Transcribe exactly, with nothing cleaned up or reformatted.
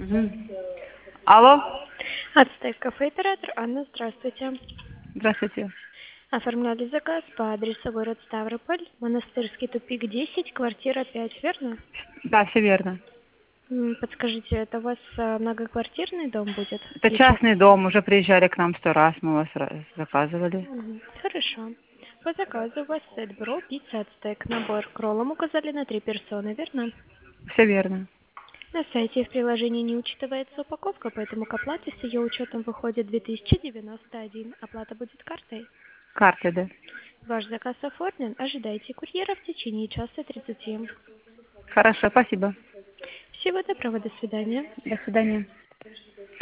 Мгм. Алло, Ацтек кафе оператор Анна, здравствуйте. здравствуйте. Оформляли заказ по адресу город Ставрополь, Монастырский тупик десять, квартира пять, верно? Да, все верно. М, Подскажите, это у вас а, многоквартирный дом будет? Это Или частный? частный дом, уже приезжали к нам сто раз, мы вас ра- заказывали. Мгм. Хорошо. По заказу у вас сет-бро, пицца Ацтек, набор к роллам указали на три персоны, верно? Все верно. На сайте и в приложении не учитывается упаковка, поэтому к оплате с ее учетом выходит две тысячи девяносто один. Оплата будет картой. Карты, да. Ваш заказ оформлен. Ожидайте курьера в течение часа тридцати. Хорошо, спасибо. Всего доброго, до свидания. До свидания.